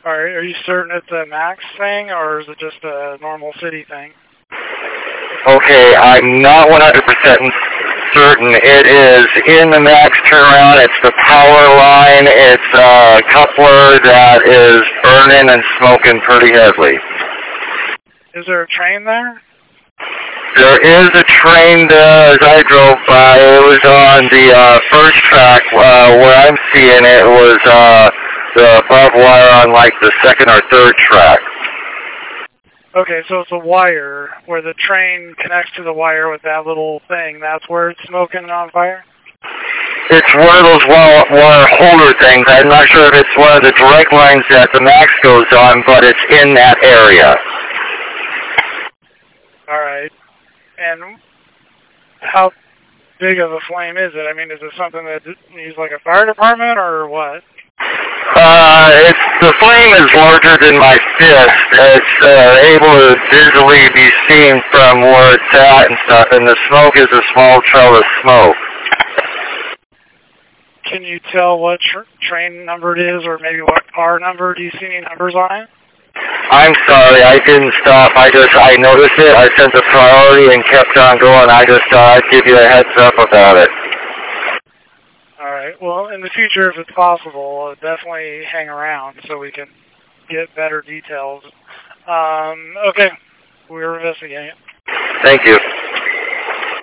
Are you certain it's a max thing, or is it just a normal city thing? Okay, I'm not 100% certain. It is in the max turnaround. It's the power line. It's a coupler that is burning and smoking pretty heavily. Is there a train there? There is a train as I drove by. It was on the first track. Where I'm seeing it was the above wire on like the second or third track. Okay, so it's a wire where the train connects to the wire with that little thing. That's where it's smoking and on fire? It's one of those wire holder things. I'm not sure if it's one of the direct lines that the max goes on, but it's in that area. All right. And how big of a flame is it? I mean, is it something that needs like a fire department or what? The flame is larger than my fist. It's able to visually be seen from where it's at and stuff, and the smoke is a small trail of smoke. Can you tell what train number it is, or maybe what car number? Do you see any numbers on it? I'm sorry, I didn't stop. I noticed it. I sent the priority and kept on going. I just thought I'd give you a heads up about it. All right. Well, in the future, if it's possible, definitely hang around so we can get better details. Okay. We're investigating. Thank you.